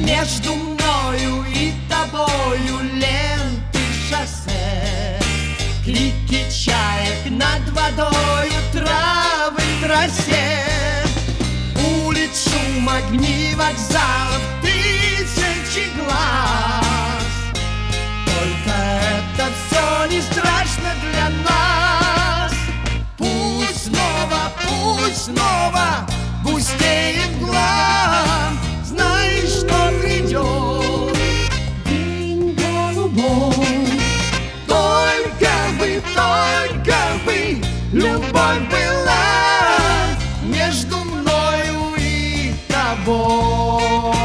Между мною и тобою ленты шоссе, клики чаек над водою, травы в росе, улиц шум, огни вокзалов, тысячи глаз. Только это все не страшно для нас. Пусть снова густеет мгла, знаешь, что придет день голубой. Только бы любовь была между мною и тобой.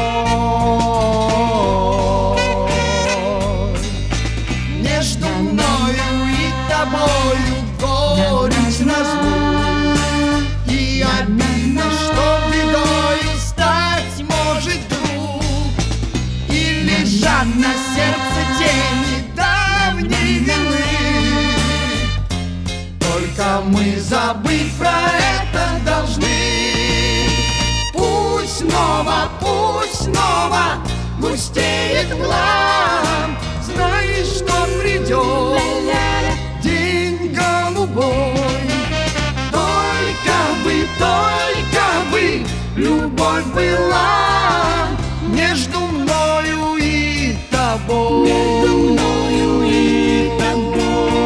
Между мною и тобою горечь разлук, и обидно, что бедою стать может друг, и лежат на сердце тени давней вины. Только мы забыть про это должны. Пусть снова густеет мгла, знаешь, что придет день голубой. Только бы любовь была между мною и тобой. Между мною и тобой.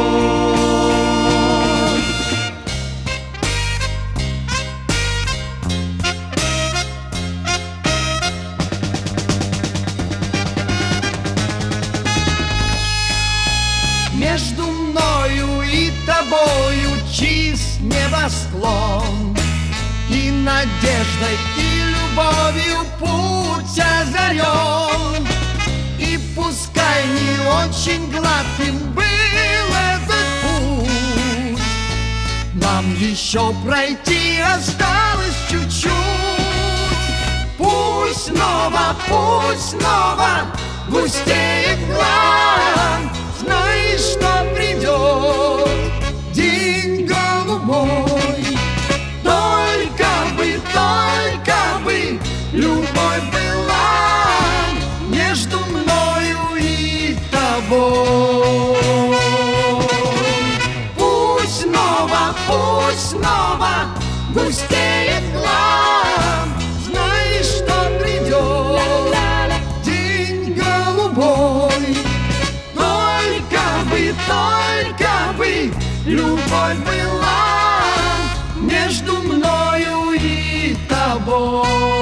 Между мною и тобою чист небосклон, и надеждой, и любовью путь озарен. И пускай не очень гладким был этот путь, нам еще пройти осталось чуть-чуть. Пусть снова густеет мгла, знаешь, что придет день голубой. Только бы любовь была между мною и тобой. Пусть снова густеет мгла, знаешь, что придет день голубой. Только бы любовь была между мною и тобой.